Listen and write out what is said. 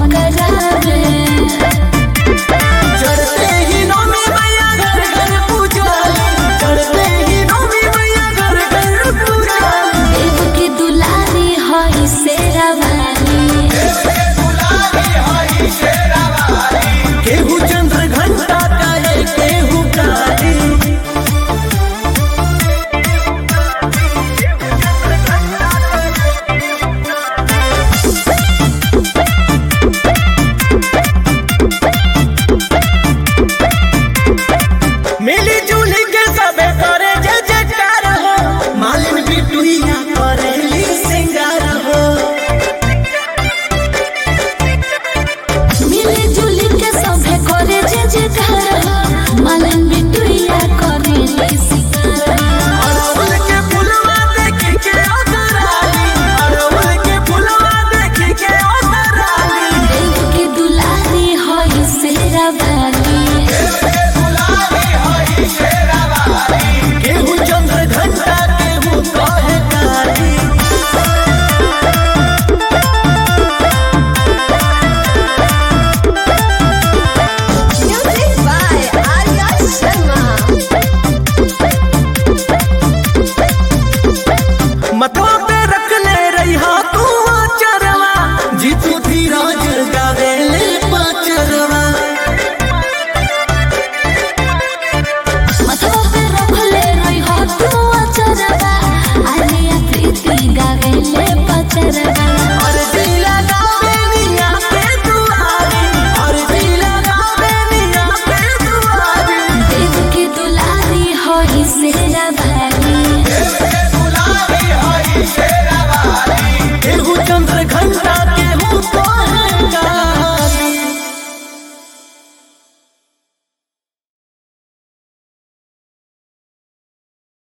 करावे। चढ़ते ही नौमी मैया घर घर पूजाली, चढ़ते ही नौमी मैया घर घर पूजाली। देव की दुलारी हई शेरा वाली, केहू चंद्र घंटा करे केहू काली। मिली जुली के सबे करे जय जयकार हो, मालिन बिटुइया करेली सिंगार हो। मिली जुली के सभे करे जे जयकार हो, मालन बिटुइया करेली सिंगार हो। अरहुल के फुलवा देखी के ओसराली, अरहुल के फुलवा देखी के ओसराली। देव की दुलारी हई शेरा वाली, केहू चंद्र घंटा केहू कहे काली। Music by Arya Sharma। मतवा पे रख ले रही तू चरवा, जीतू धीरज गावेले पाचरवा। मथवा पे रखले रही हो तू अचरवा, आलिया प्रीति गावेले पचरवा।